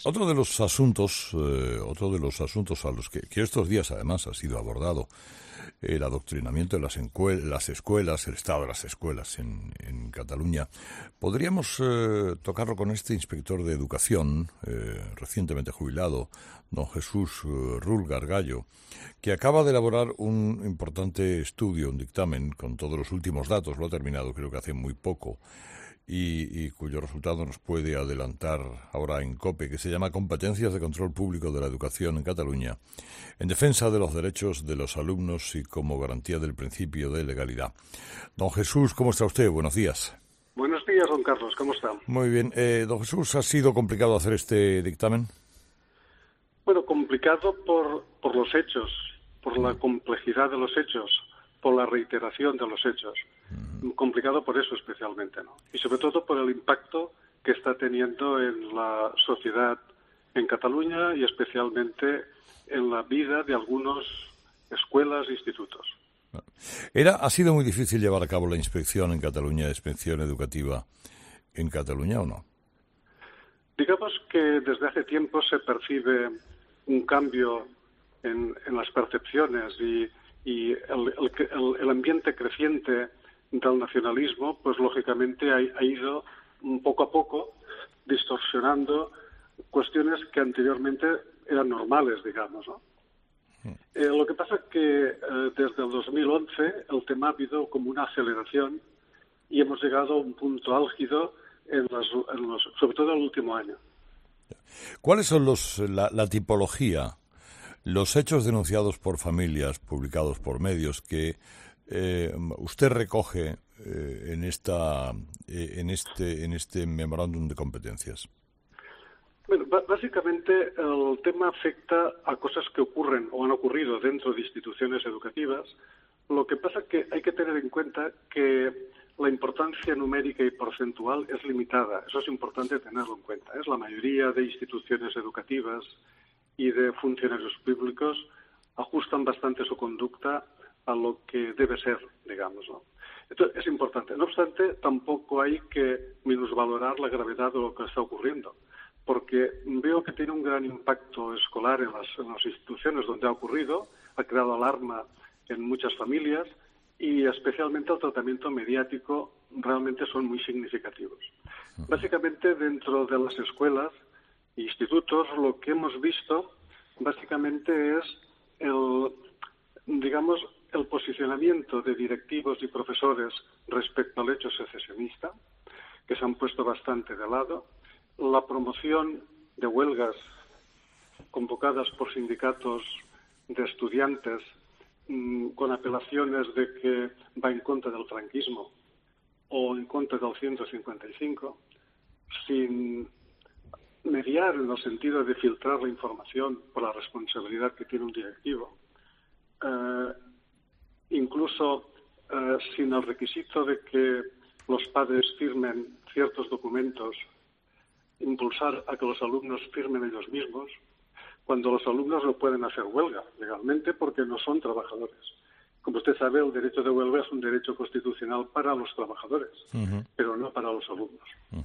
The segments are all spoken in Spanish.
Otro de los asuntos a los que estos días además ha sido abordado, el adoctrinamiento de las escuelas, el estado de las escuelas en Cataluña. Podríamos tocarlo con este inspector de educación, recientemente jubilado, don Jesús Rull Gargallo, que acaba de elaborar un importante estudio, un dictamen con todos los últimos datos, lo ha terminado creo que hace muy poco, y cuyo resultado nos puede adelantar ahora en COPE, que se llama Competencias de Control Público de la Educación en Cataluña, en defensa de los derechos de los alumnos y como garantía del principio de legalidad. Don Jesús, ¿cómo está usted? Buenos días. Buenos días, don Carlos, ¿cómo está? Muy bien. Don Jesús, ¿ha sido complicado hacer este dictamen? Bueno, complicado por los hechos, por la complejidad de los hechos, por la reiteración de los hechos. Complicado por eso especialmente, ¿no? Y sobre todo por el impacto que está teniendo en la sociedad en Cataluña y especialmente en la vida de algunas escuelas e institutos. ¿Ha sido muy difícil llevar a cabo la inspección en Cataluña, inspección educativa en Cataluña o no? Digamos que desde hace tiempo se percibe un cambio en las percepciones y el ambiente creciente del nacionalismo, pues lógicamente ha ido poco a poco distorsionando cuestiones que anteriormente eran normales, digamos, ¿no? Lo que pasa es que desde el 2011 el tema ha habido como una aceleración y hemos llegado a un punto álgido sobre todo en el último año. ¿Cuáles son la tipología, los hechos denunciados por familias, publicados por medios, que usted recoge en este memorándum de competencias? Bueno, básicamente el tema afecta a cosas que ocurren o han ocurrido dentro de instituciones educativas. Lo que pasa es que hay que tener en cuenta que la importancia numérica y porcentual es limitada. Eso es importante tenerlo en cuenta. La mayoría de instituciones educativas y de funcionarios públicos ajustan bastante su conducta a lo que debe ser, digamos, ¿no? Entonces, es importante. No obstante, tampoco hay que minusvalorar la gravedad de lo que está ocurriendo, porque veo que tiene un gran impacto escolar en las instituciones donde ha ocurrido, ha creado alarma en muchas familias y especialmente el tratamiento mediático realmente son muy significativos. Básicamente, dentro de las escuelas e institutos, lo que hemos visto básicamente es el posicionamiento de directivos y profesores respecto al hecho secesionista, que se han puesto bastante de lado, la promoción de huelgas convocadas por sindicatos de estudiantes con apelaciones de que va en contra del franquismo o en contra del 155, sin mediar en el sentido de filtrar la información por la responsabilidad que tiene un directivo, incluso sin el requisito de que los padres firmen ciertos documentos, impulsar a que los alumnos firmen ellos mismos, cuando los alumnos no pueden hacer huelga legalmente porque no son trabajadores. Como usted sabe, el derecho de huelga es un derecho constitucional para los trabajadores, pero no para los alumnos.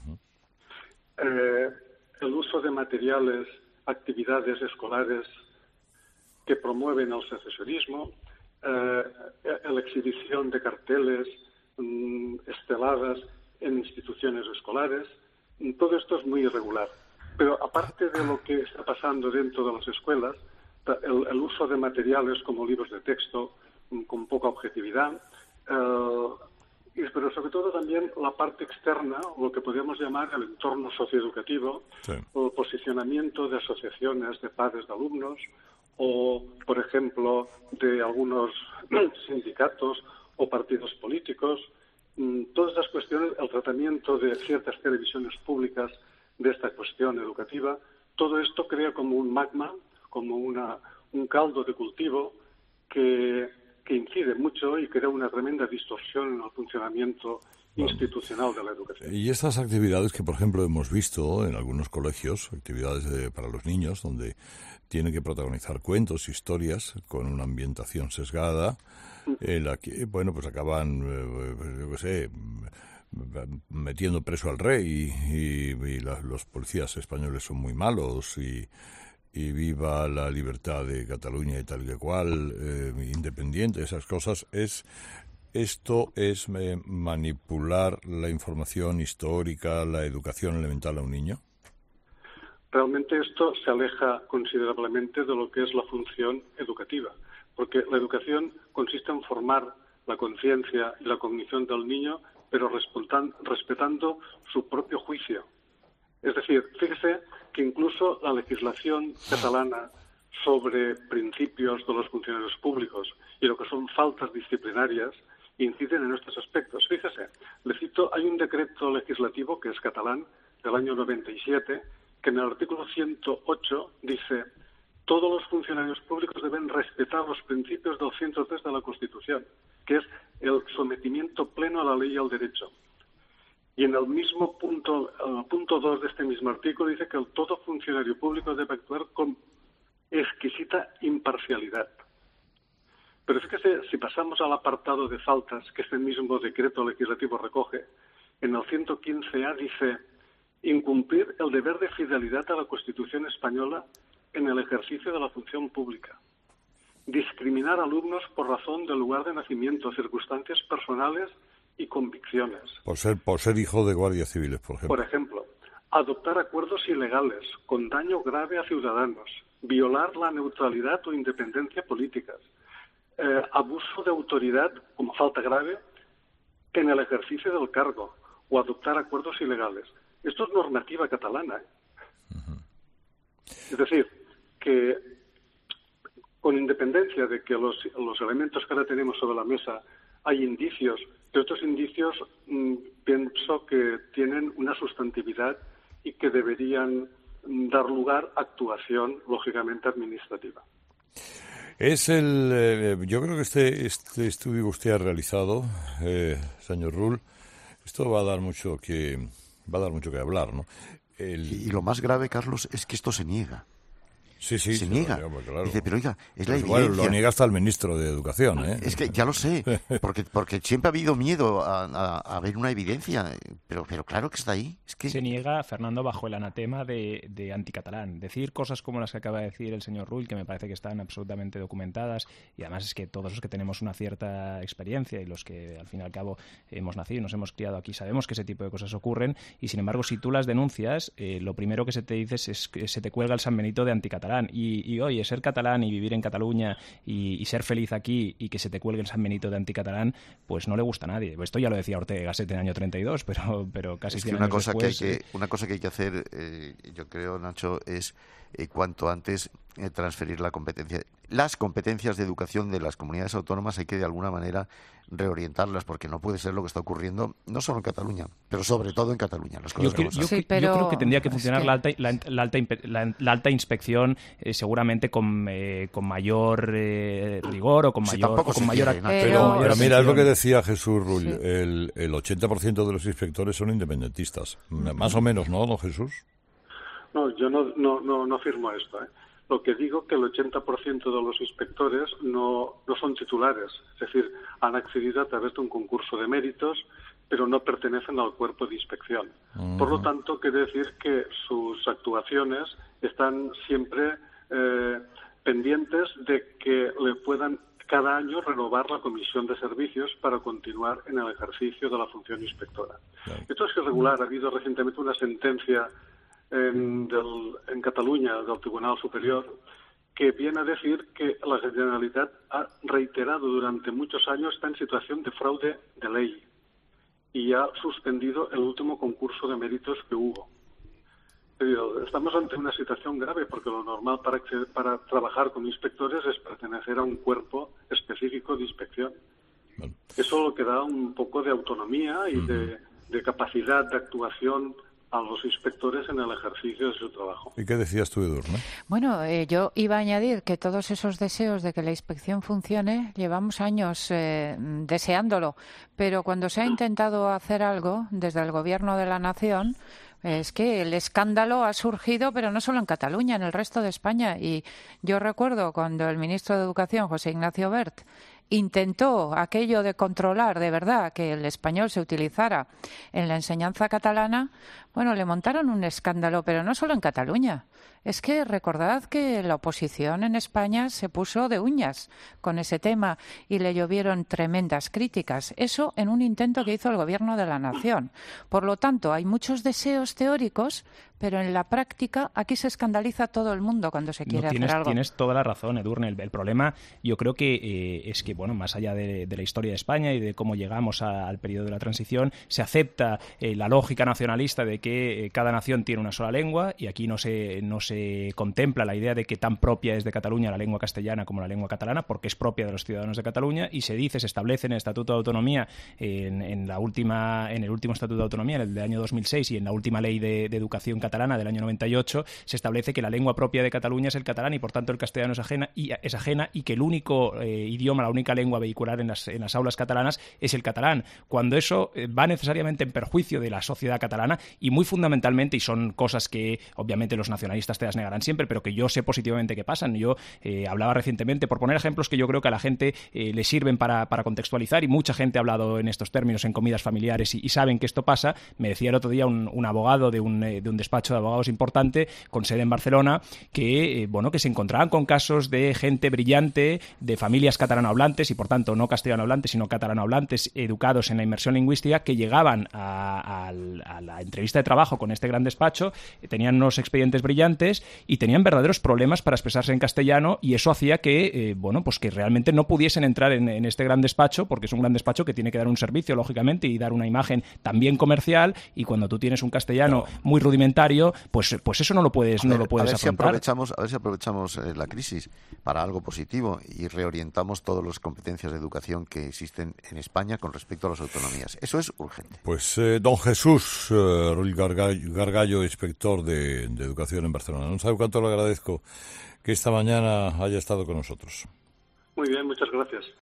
El uso de materiales, actividades escolares que promueven el secesionismo, la exhibición de carteles, esteladas en instituciones escolares, todo esto es muy irregular. Pero aparte de lo que está pasando dentro de las escuelas, el uso de materiales como libros de texto con poca objetividad, pero sobre todo también la parte externa, lo que podríamos llamar el entorno socioeducativo, sí, o el posicionamiento de asociaciones de padres de alumnos o, por ejemplo, de algunos sindicatos o partidos políticos. Todas esas cuestiones, el tratamiento de ciertas televisiones públicas de esta cuestión educativa, todo esto crea como un magma, como un caldo de cultivo que incide mucho y crea una tremenda distorsión en el funcionamiento institucional de la educación. Y estas actividades que, por ejemplo, hemos visto en algunos colegios, actividades para los niños, donde tienen que protagonizar cuentos, historias, con una ambientación sesgada, en la que, bueno, pues acaban, yo qué sé, metiendo preso al rey y los policías españoles son muy malos y viva la libertad de Cataluña y tal que cual, independiente, esas cosas, esto es manipular la información histórica, la educación elemental a un niño. Realmente esto se aleja considerablemente de lo que es la función educativa, porque la educación consiste en formar la conciencia y la cognición del niño, pero respetando su propio juicio. Es decir, fíjese que incluso la legislación catalana sobre principios de los funcionarios públicos y lo que son faltas disciplinarias inciden en estos aspectos. Fíjese, le cito, hay un decreto legislativo que es catalán del año 97 que en el artículo 108 dice: todos los funcionarios públicos deben respetar los principios del 103 de la Constitución, que es el sometimiento pleno a la ley y al derecho. Y en el mismo punto 2 de este mismo artículo dice que todo funcionario público debe actuar con exquisita imparcialidad. Pero fíjese, si pasamos al apartado de faltas que este mismo decreto legislativo recoge, en el 115A dice: incumplir el deber de fidelidad a la Constitución española en el ejercicio de la función pública. Discriminar alumnos por razón del lugar de nacimiento, circunstancias personales y convicciones. Por ser hijo de guardias civiles, por ejemplo. Por ejemplo, adoptar acuerdos ilegales con daño grave a ciudadanos, violar la neutralidad o independencia políticas, abuso de autoridad como falta grave en el ejercicio del cargo o adoptar acuerdos ilegales. Esto es normativa catalana. Uh-huh. Es decir, que con independencia de que los elementos que ahora tenemos sobre la mesa hay indicios, pero estos indicios pienso que tienen una sustantividad y que deberían dar lugar a actuación, lógicamente, administrativa. Yo creo que este estudio que usted ha realizado, señor Rull, esto va a dar mucho que hablar, ¿no? Y lo más grave, Carlos, es que esto se niega. Sí, se niega. Claro. Dice, pero oiga, es la igual evidencia. Lo niega hasta el ministro de Educación, ¿eh? Es que ya lo sé, porque siempre ha habido miedo a ver una evidencia, pero claro que está ahí. Es que... Se niega, Fernando, bajo el anatema de anticatalán. Decir cosas como las que acaba de decir el señor Rull, que me parece que están absolutamente documentadas, y además es que todos los que tenemos una cierta experiencia y los que al fin y al cabo hemos nacido y nos hemos criado aquí sabemos que ese tipo de cosas ocurren, y sin embargo si tú las denuncias, lo primero que se te dice es que se te cuelga el San Benito de anticatalán. Y oye, ser catalán y vivir en Cataluña y ser feliz aquí y que se te cuelgue el San Benito de anticatalán, pues no le gusta a nadie. Esto ya lo decía Ortega y Gasset en el año 32, pero casi 100 años después... Una cosa que hay que hacer, yo creo, Nacho, es cuanto antes transferir las competencias de educación de las comunidades autónomas. Hay que de alguna manera reorientarlas, porque no puede ser lo que está ocurriendo no solo en Cataluña, pero sobre todo en Cataluña. Yo creo que tendría que funcionar la alta inspección, seguramente con mayor rigor o con mayor pero mira, es lo que decía Jesús Rull, sí. El 80% de los inspectores son independentistas, más o menos, ¿no, don Jesús? No, yo no afirmo esto, ¿eh? Lo que digo que el 80% de los inspectores no son titulares, es decir, han accedido a través de un concurso de méritos, pero no pertenecen al cuerpo de inspección. Uh-huh. Por lo tanto, quiere decir que sus actuaciones están siempre pendientes de que le puedan cada año renovar la comisión de servicios para continuar en el ejercicio de la función inspectora. Claro. Esto es irregular. Ha habido recientemente una sentencia en Cataluña del Tribunal Superior que viene a decir que la Generalitat ha reiterado durante muchos años está en situación de fraude de ley y ha suspendido el último concurso de méritos que hubo. Pero estamos ante una situación grave porque lo normal para trabajar con inspectores es pertenecer a un cuerpo específico de inspección. Bueno. Eso lo que da un poco de autonomía y de capacidad de actuación a los inspectores en el ejercicio de su trabajo. ¿Y qué decías tú, Edurne? Bueno, yo iba a añadir que todos esos deseos de que la inspección funcione, llevamos años deseándolo, pero cuando se ha intentado hacer algo desde el Gobierno de la Nación, es que el escándalo ha surgido, pero no solo en Cataluña, en el resto de España. Y yo recuerdo cuando el ministro de Educación, José Ignacio Wert, intentó aquello de controlar de verdad que el español se utilizara en la enseñanza catalana, bueno, le montaron un escándalo, pero no solo en Cataluña. Es que recordad que la oposición en España se puso de uñas con ese tema y le llovieron tremendas críticas. Eso en un intento que hizo el Gobierno de la Nación. Por lo tanto, hay muchos deseos teóricos, pero en la práctica aquí se escandaliza todo el mundo cuando se quiere hacer algo. Tienes toda la razón, Edurne. El problema, yo creo que es que, bueno, más allá de la historia de España y de cómo llegamos al periodo de la transición, se acepta la lógica nacionalista de que cada nación tiene una sola lengua y aquí no se contempla la idea de que tan propia es de Cataluña la lengua castellana como la lengua catalana, porque es propia de los ciudadanos de Cataluña, y se establece en el Estatuto de Autonomía, en el último Estatuto de Autonomía, en el del año 2006, y en la última Ley de Educación catalana del año 98, se establece que la lengua propia de Cataluña es el catalán y por tanto el castellano es ajena y que el único idioma, la única lengua vehicular en las aulas catalanas es el catalán, cuando eso va necesariamente en perjuicio de la sociedad catalana y muy fundamentalmente, y son cosas que obviamente los nacionalistas te las negarán siempre, pero que yo sé positivamente que pasan. Yo hablaba recientemente, por poner ejemplos que yo creo que a la gente le sirven para contextualizar, y mucha gente ha hablado en estos términos en comidas familiares y saben que esto pasa. Me decía el otro día un abogado de un despacho de abogados importante con sede en Barcelona que se encontraban con casos de gente brillante, de familias catalanohablantes y por tanto no castellanohablantes sino catalanohablantes, educados en la inmersión lingüística, que llegaban a la entrevista de trabajo con este gran despacho, tenían unos expedientes brillantes y tenían verdaderos problemas para expresarse en castellano, y eso hacía que que realmente no pudiesen entrar en este gran despacho, porque es un gran despacho que tiene que dar un servicio, lógicamente, y dar una imagen también comercial, y cuando tú tienes un castellano muy rudimentario, pues eso no lo puedes afrontar. A ver si aprovechamos la crisis para algo positivo y reorientamos todas las competencias de educación que existen en España con respecto a las autonomías. Eso es urgente. Pues don Jesús Rull Gargallo, inspector de Educación en Barcelona. No sabe cuánto le agradezco que esta mañana haya estado con nosotros. Muy bien, muchas gracias.